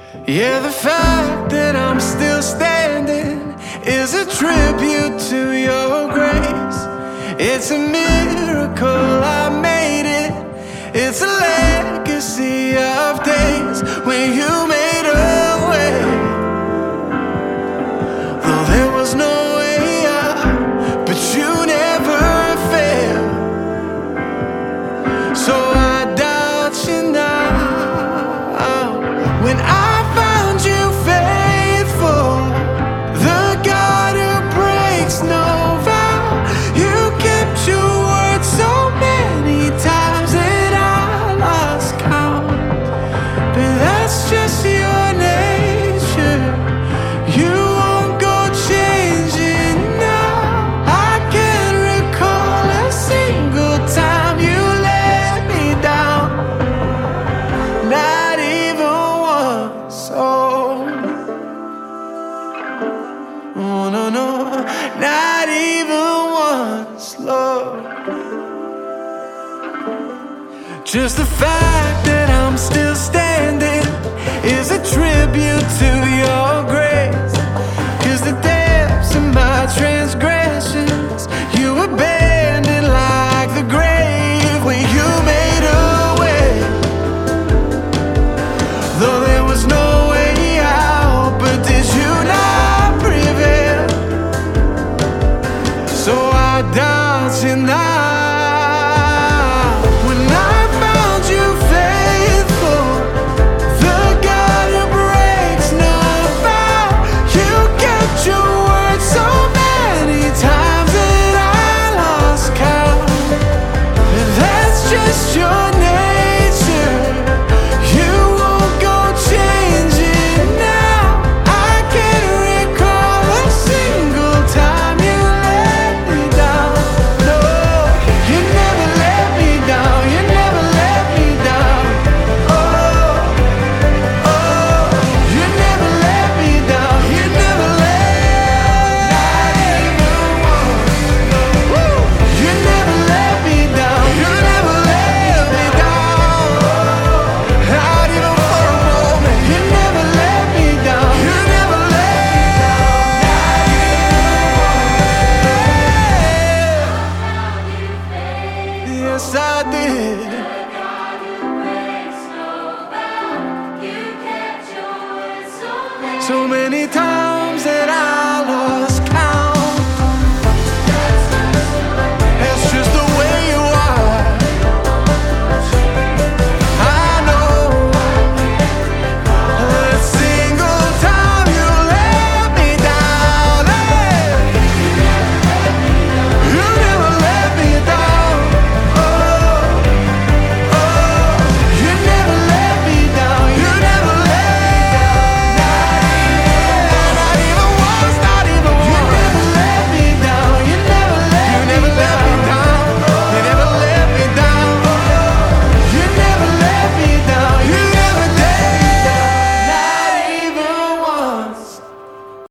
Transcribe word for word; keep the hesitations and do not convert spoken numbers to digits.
Yeah, the fact that I'm still standing is a tribute to your grace. It's a miracle I made it. It's a legacy of days when you made a way. Though there was no way out, but you never failed. So I doubt you now. When I found you faithful, the God who breaks no vow, you kept your word so many times that I lost count. But that's just your nature. You won't go changing now. I can't recall a single time you let me down. Not even once. Oh, oh no, no, not even once, Lord. Just the fact that I'm still standing is a tribute to your grace. 'Cause the depths of my transgressions you abandoned like the grave when you made a way. Though there was no way out, but did you not prevail? So I doubt you now. When I found you faithful, the God who breaks no vow, you kept your word so many times that I lost count. And that's just your nature. You won't go changing now. I can't recall a single time you let me down. No, you never let me down. You never let me down. Oh, oh, you never let me down. You never let. Not even once. Woo. You never let me down. You never let me down. Not even for a moment. You never let me down. You never let. Yes, I did. So many times.